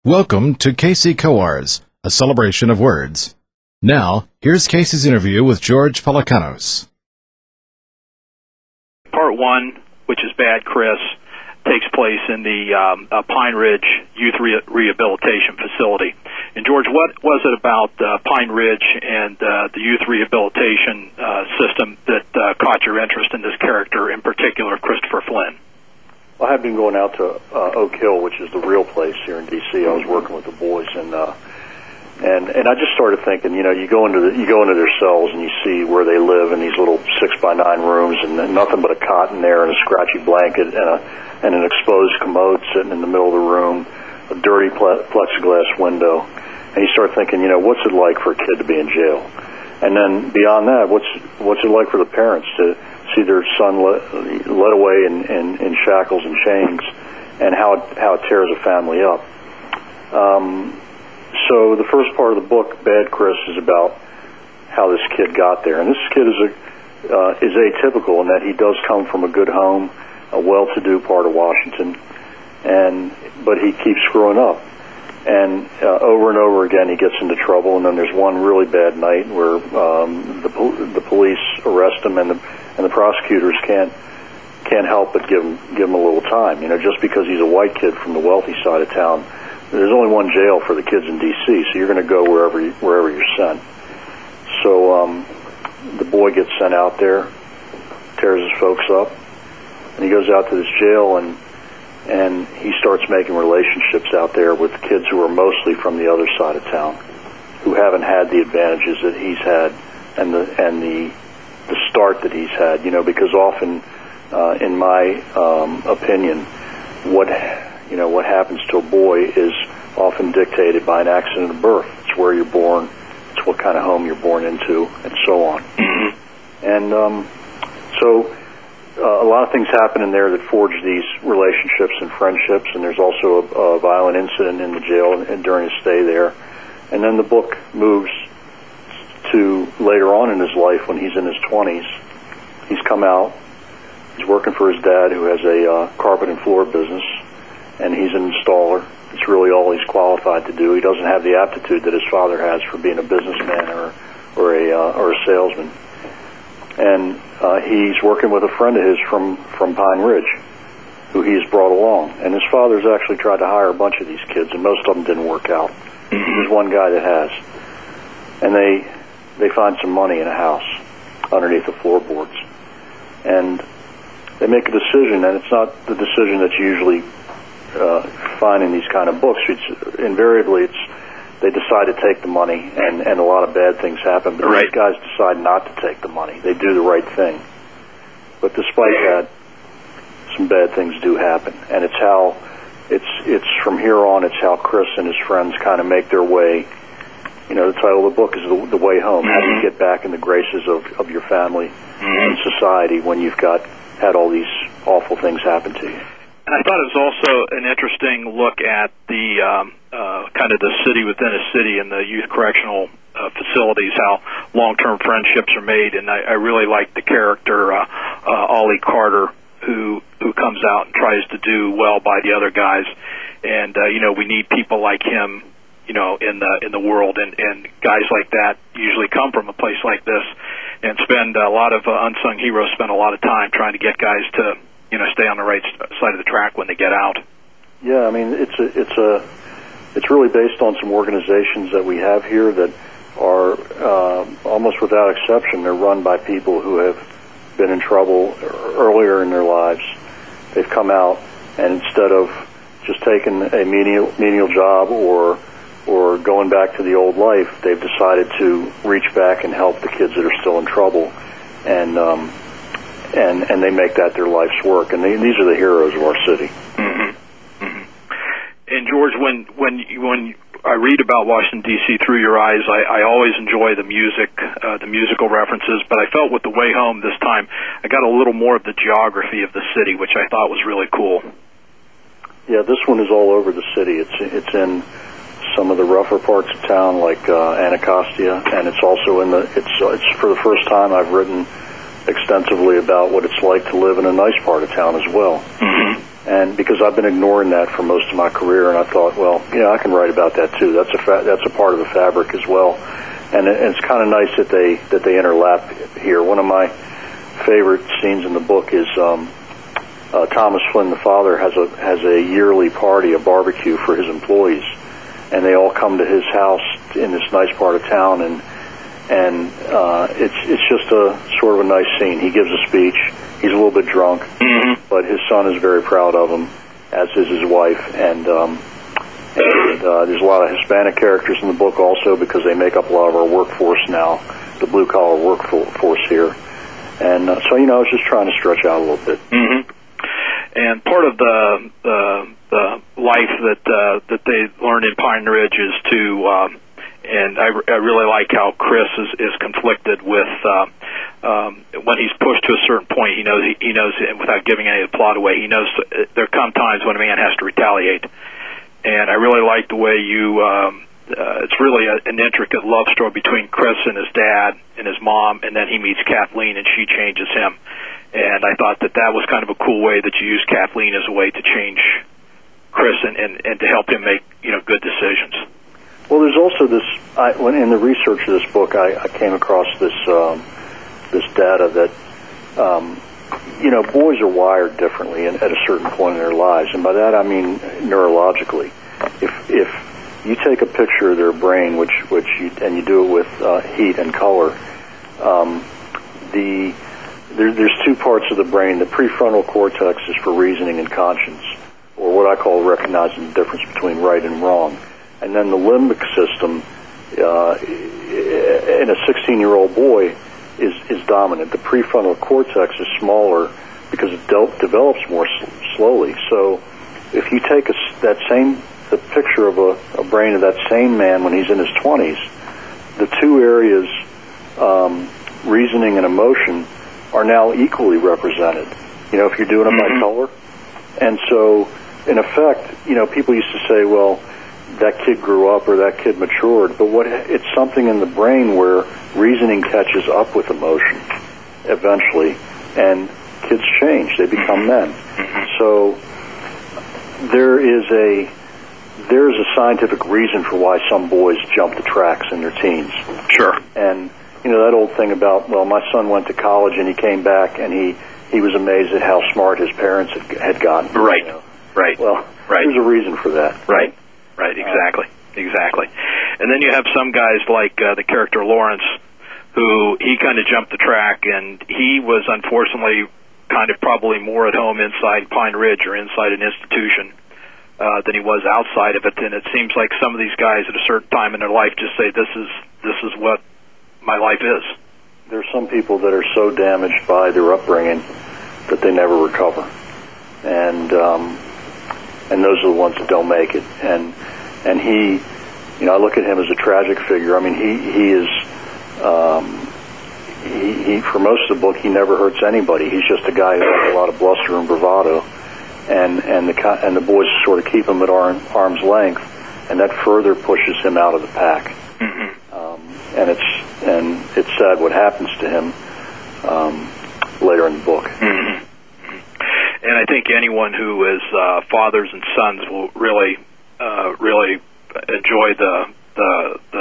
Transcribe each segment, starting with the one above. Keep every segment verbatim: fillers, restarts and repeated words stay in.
Welcome to Casey Coars, a celebration of words. Now, here's Casey's interview with George Pelecanos. Part one, which is Bad Chris, takes place in the um, uh, Pine Ridge Youth Re- Rehabilitation Facility. And George, what was it about uh, Pine Ridge and uh, the youth rehabilitation uh, system that uh, caught your interest in this character, in particular, Christopher Flynn? Well, I had been going out to uh, Oak Hill, which is the real place here in D C. I was working with the boys, and uh, and and I just started thinking, you know, you go into the, you go into their cells and you see where they live in these little six by nine rooms, and nothing but a cot in there and a scratchy blanket and a and an exposed commode sitting in the middle of the room, a dirty ple- plexiglass window, and you start thinking, you know, what's it like for a kid to be in jail? And then beyond that, what's what's it like for the parents to see their son led, led away in, in, in shackles and chains, and how it, how it tears a family up. Um, so the first part of the book, Bad Chris, is about how this kid got there. And this kid is a uh, is atypical in that he does come from a good home, a well-to-do part of Washington, and but he keeps screwing up. And uh, over and over again, he gets into trouble. And then there's one really bad night where um, the pol- the police arrest him, and the and the prosecutors can't can't help but give him give him a little time. You know, just because he's a white kid from the wealthy side of town, there's only one jail for the kids in D C. So you're going to go wherever you, wherever you're sent. So um, the boy gets sent out there, tears his folks up, and he goes out to this jail and. And he starts making relationships out there with kids who are mostly from the other side of town, who haven't had the advantages that he's had and the and the the start that he's had. You know, because often, uh, in my um, opinion, what you know what happens to a boy is often dictated by an accident of birth. It's where you're born, it's what kind of home you're born into, and so on. and um, so. Uh, a lot of things happen in there that forge these relationships and friendships, and there's also a, a violent incident in the jail and during his stay there. And then the book moves to later on in his life when he's in his twenties. He's come out, he's working for his dad who has a uh, carpet and floor business, and he's an installer. It's really all he's qualified to do. He doesn't have the aptitude that his father has for being a businessman or, or, a, uh, or a salesman. And uh, he's working with a friend of his from, from Pine Ridge, who he's brought along. And his father's actually tried to hire a bunch of these kids, and most of them didn't work out. There's one guy that has. And they they find some money in a house underneath the floorboards. And they make a decision, and it's not the decision that's usually uh, find in these kind of books. It's, invariably, it's they decide to take the money, and, and a lot of bad things happen. But right. These guys decide not to take the money. They do the right thing. But despite that, some bad things do happen. And it's how, it's it's from here on, it's how Chris and his friends kind of make their way. You know, the title of the book is The, the Way Home. Mm-hmm. How do you get back in the graces of, of your family mm-hmm. and society when you've got had all these awful things happen to you? And I thought it was also an interesting look at the um, uh, kind of the city within a city and the youth correctional uh, facilities, how long-term friendships are made. And I, I really like the character, uh, uh, Ollie Carter, who who comes out and tries to do well by the other guys. And, uh, you know, we need people like him, you know, in the in the world. And, and guys like that usually come from a place like this and spend a lot of uh, unsung heroes spend a lot of time trying to get guys to, you know, stay on the right side of the track when they get out. Yeah, I mean, it's a, it's a, it's really based on some organizations that we have here that are uh, almost without exception, they're run by people who have been in trouble earlier in their lives. They've come out, and instead of just taking a menial, menial job or or going back to the old life, they've decided to reach back and help the kids that are still in trouble, and um, and and they make that their life's work. And they, these are the heroes of our city. Mm-hmm. Mm-hmm. And George, when when when I read about Washington D C through your eyes, I, I always enjoy the music, uh, the musical references. But I felt with The Way Home this time, I got a little more of the geography of the city, which I thought was really cool. Yeah, this one is all over the city. It's it's in some of the rougher parts of town, like uh, Anacostia, and it's also in the. It's it's for the first time I've written extensively about what it's like to live in a nice part of town as well. Mm-hmm. And because I've been ignoring that for most of my career, and I thought, well, you know, I can write about that too. That's a fa- that's a part of the fabric as well. And, it, and it's kind of nice that they that they interlap here. One of my favorite scenes in the book is um, uh, Thomas Flynn, the father, has a has a yearly party, a barbecue for his employees, and they all come to his house in this nice part of town, and and uh, it's it's just a sort of a nice scene. He gives a speech. He's a little bit drunk, mm-hmm. but his son is very proud of him, as is his wife, and um, and uh, there's a lot of Hispanic characters in the book also, because they make up a lot of our workforce now, the blue collar workforce here. And uh, so, you know, I was just trying to stretch out a little bit. Mm-hmm. And part of the the, the life that uh, that they learned in Pine Ridge is to, um, and I, I really like how Chris is, is conflicted with uh, um, when he's pushed to a certain point. He knows he, he knows, and without giving any of the plot away, he knows there come times when a man has to retaliate. And I really like the way you. Um, Uh, it's really a, an intricate love story between Chris and his dad and his mom, and then he meets Kathleen, and she changes him. And I thought that that was kind of a cool way that you used Kathleen as a way to change Chris and, and, and to help him make, you know, good decisions. Well, there's also this. I, when in the research of this book, I, I came across this um, this data that um, you know, boys are wired differently in, at a certain point in their lives, and by that I mean neurologically. If if you take a picture of their brain, which which you, and you do it with uh, heat and color. Um, the there, there's two parts of the brain. The prefrontal cortex is for reasoning and conscience, or what I call recognizing the difference between right and wrong. And then the limbic system uh, in a sixteen-year-old boy is is dominant. The prefrontal cortex is smaller because it de- develops more s- slowly. So if you take a, that same the picture of a, a brain of that same man when he's in his twenties, the two areas, um, reasoning and emotion, are now equally represented. You know, if you're doing it mm-hmm. by color. And so, in effect, you know, people used to say, well, that kid grew up or that kid matured, but what it's something in the brain where reasoning catches up with emotion eventually, and kids change. They become men. Mm-hmm. So there is a There's a scientific reason for why some boys jump the tracks in their teens. Sure. And, you know, that old thing about, well, my son went to college and he came back and he, he was amazed at how smart his parents had, had gotten. Right. You know? Right. Well, right. There's a reason for that. Right. Right, exactly. Uh, exactly. And then you have some guys like uh, the character Lawrence, who he kind of jumped the track, and he was unfortunately kind of probably more at home inside Pine Ridge or inside an institution Uh, than he was outside of it, and it seems like some of these guys at a certain time in their life just say, "This is this is what my life is." There's some people that are so damaged by their upbringing that they never recover, and um, and those are the ones that don't make it. And and he, you know, I look at him as a tragic figure. I mean, he he is. Um, he, he for most of the book, he never hurts anybody. He's just a guy who has a lot of bluster and bravado. And and the and the boys sort of keep him at arm, arm's length, and that further pushes him out of the pack. Mm-hmm. Um, and it's and it's sad what happens to him um, later in the book. Mm-hmm. And I think anyone who is uh, fathers and sons will really uh, really enjoy the the the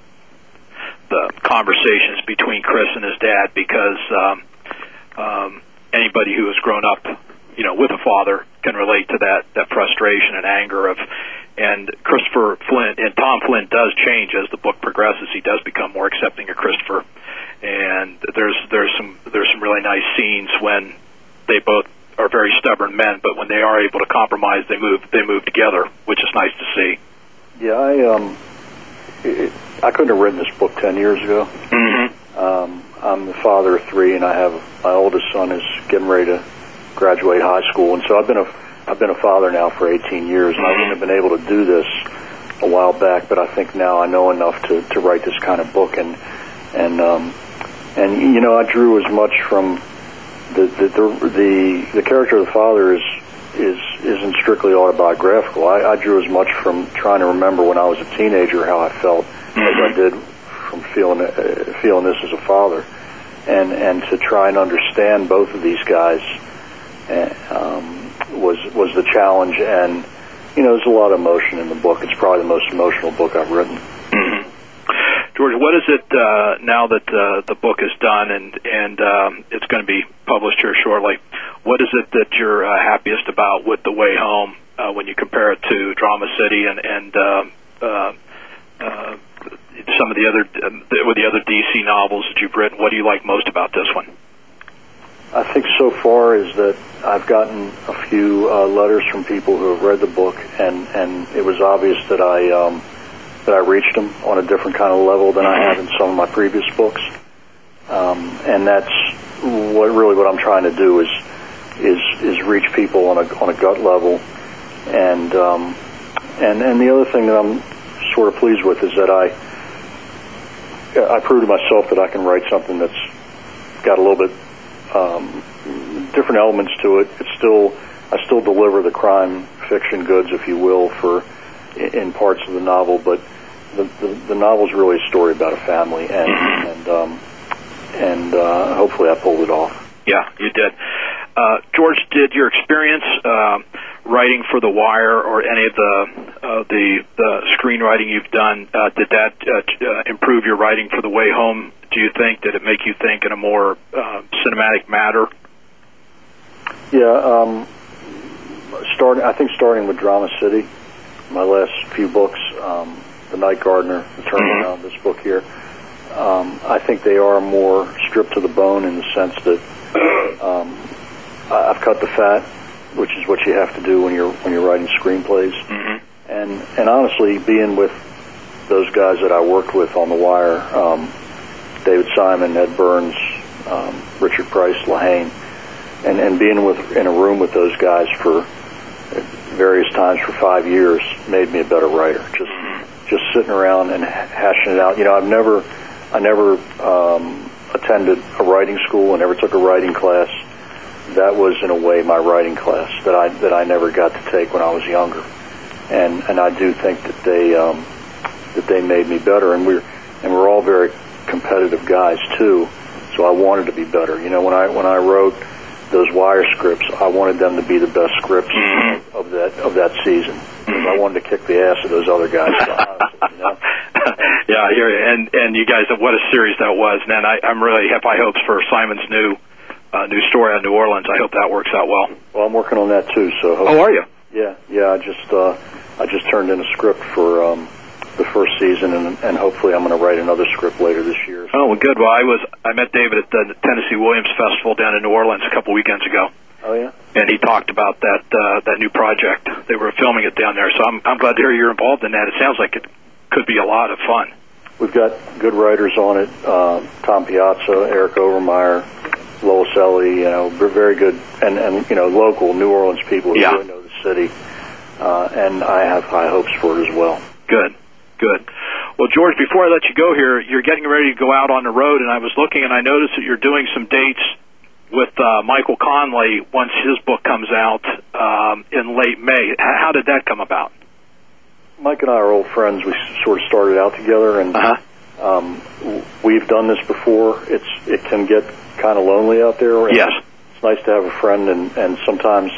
the conversations between Chris and his dad, because um, um, anybody who has grown up, you know, with a father can relate to that, that frustration and anger of, and Christopher Flint, and Tom Flint does change as the book progresses. He does become more accepting of Christopher, and there's, there's some, there's some really nice scenes when they both are very stubborn men, but when they are able to compromise, they move, they move together, which is nice to see. Yeah, I, um, it, I couldn't have written this book ten years ago. Mm-hmm. Um, I'm the father of three, and I have, my oldest son is getting ready to graduate high school, and so I've been a I've been a father now for eighteen years, and I wouldn't have been able to do this a while back, but I think now I know enough to, to write this kind of book, and and um, and you know, I drew as much from the the the the, the character of the father is is isn't strictly autobiographical. I, I drew as much from trying to remember when I was a teenager how I felt mm-hmm. as I did from feeling uh, feeling this as a father, and and to try and understand both of these guys. Um, was was the challenge. And you know, there's a lot of emotion in the book. It's probably the most emotional book I've written. Mm-hmm. George, what is it uh, now that uh, the book is done and and um, it's going to be published here shortly? What is it that you're uh, happiest about with The Way Home uh, when you compare it to Drama City and and uh, uh, uh, some of the other uh, the, with the other D C novels that you've written? What do you like most about this one? I think so far is that I've gotten a few uh, letters from people who have read the book, and, and it was obvious that I um, that I reached them on a different kind of level than I have in some of my previous books, um, and that's what really what I'm trying to do is is is reach people on a on a gut level, and um, and and the other thing that I'm sort of pleased with is that I I proved to myself that I can write something that's got a little bit Um, different elements to it. It's still, I still deliver the crime fiction goods, if you will, for in parts of the novel. But the the, the novel's really a story about a family, and and um, and uh, hopefully I pulled it off. Yeah, you did. Uh, George, did your experience uh, writing for The Wire or any of the uh, the the screenwriting you've done, uh, did that uh, improve your writing for The Way Home? Do you think, did it make you think in a more uh, cinematic manner? Yeah, um, starting. I think starting with Drama City, my last few books, um, The Night Gardener, The Turnaround, mm-hmm. this book here, um, I think they are more stripped to the bone in the sense that um, I've cut the fat, which is what you have to do when you're when you're writing screenplays. Mm-hmm. And and honestly, being with those guys that I worked with on The Wire. Um, David Simon, Ed Burns, um, Richard Price, Lahane, and, and being with in a room with those guys for various times for five years made me a better writer. Just just sitting around and hashing it out. You know, I've never I never um, attended a writing school. I never took a writing class. That was in a way my writing class that I that I never got to take when I was younger. And and I do think that they um, that they made me better. And we're and we're all very competitive guys too, so I wanted to be better. You know, when I when I wrote those Wire scripts, I wanted them to be the best scripts of, of that of that season. Because I wanted to kick the ass of those other guys. Honestly, you know? Yeah, I hear you. And and you guys, what a series that was. Man, I, I'm really have high hopes for Simon's new uh, new story on New Orleans. I hope that works out well. Well, I'm working on that too. So oh, are you? Yeah, yeah. I just uh, I just turned in a script for. Um, the first season, and, and hopefully I'm going to write another script later this year. Oh, well, good. Well, I was I met David at the Tennessee Williams Festival down in New Orleans a couple weekends ago. Oh yeah. And he talked about that uh, that new project. They were filming it down there, so I'm I'm glad to hear you're involved in that. It sounds like it could be a lot of fun. We've got good writers on it: uh, Tom Piazza, Eric Overmeyer, Lois Ellie. You know, very good, and and you know, local New Orleans people who yeah. really know the city. Uh, and I have high hopes for it as well. Good. Good. Well, George, before I let you go here, you're getting ready to go out on the road, and I was looking, and I noticed that you're doing some dates with uh, Michael Conley once his book comes out um, in late May. How did that come about? Mike and I are old friends. We sort of started out together, and uh-huh. um, we've done this before. It's it can get kind of lonely out there. Yes. It's nice to have a friend, and, and sometimes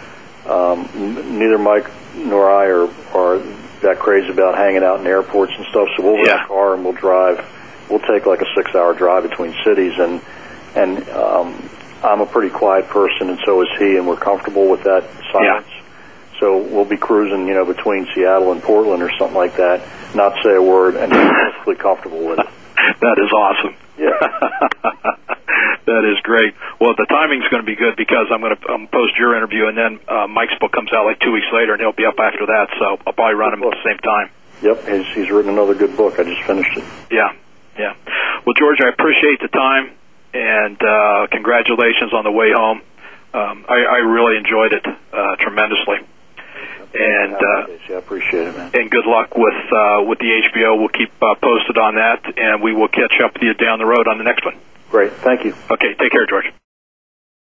um, neither Mike nor I are, are that crazy about hanging out in airports and stuff, so we'll yeah. rent a car and we'll drive. We'll take like a six-hour drive between cities, and and um, I'm a pretty quiet person, and so is he, and we're comfortable with that silence. Yeah. So we'll be cruising, you know, between Seattle and Portland or something like that, not say a word, and be perfectly comfortable with it. That is awesome. Yeah. That is great. Well, the timing's going to be good because I'm going to um, post your interview, and then uh, Mike's book comes out like two weeks later, and he'll be up after that, so I'll probably run him at the same time. Yep, he's, he's written another good book. I just finished it. Yeah, yeah. Well, George, I appreciate the time, and uh, congratulations on The Way Home. Um, I, I really enjoyed it uh, tremendously. And uh, yeah, I appreciate it, man. And good luck with uh, with the H B O. We'll keep uh, posted on that, and we will catch up with you down the road on the next one. Great. Thank you. Okay. Take care, George.